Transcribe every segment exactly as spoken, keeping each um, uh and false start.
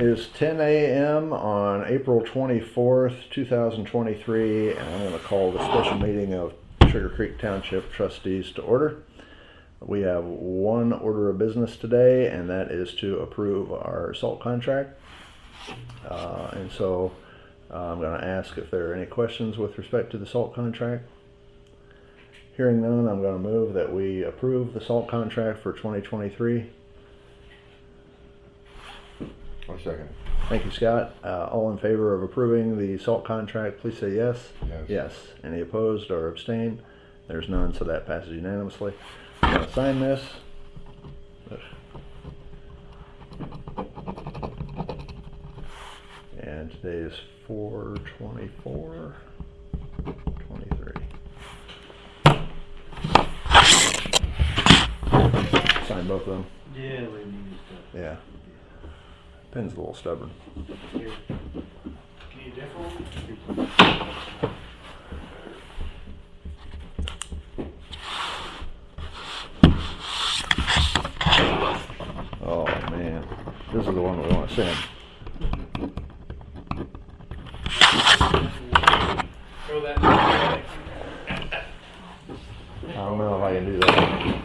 is ten a m on April twenty-fourth, two thousand twenty-three, and I'm going to call the special meeting of Sugar Creek Township trustees to order. We have one order of business today, and that is to approve our salt contract. Uh, and so uh, I'm going to ask if there are any questions with respect to the salt contract. Hearing none, I'm going to move that we approve the salt contract for twenty twenty-three. I'll second. Thank you, Scott. Uh, all in favor of approving the salt contract, please say yes. Yes. Yes. Any opposed or abstain? There's none, so that passes unanimously. I'm going to sign this. And today is four twenty-four twenty-three. Sign both of them. Yeah, we need to. Yeah. Pen's a little stubborn. Here. Can you different one? Oh man, this is the one we want to send. Throw that in the I don't know if I can do that.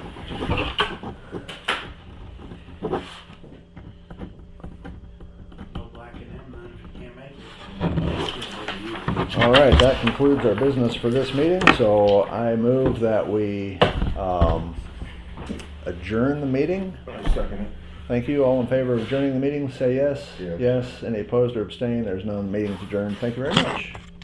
No blacking in, man, if you can't make it. All right, that concludes our business for this meeting. So I move that we um, adjourn the meeting. I'll second it. Thank you. All in favor of adjourning the meeting, say yes. Yes. Yes. Any opposed or abstained? There's none. Meeting's adjourned. Thank you very much.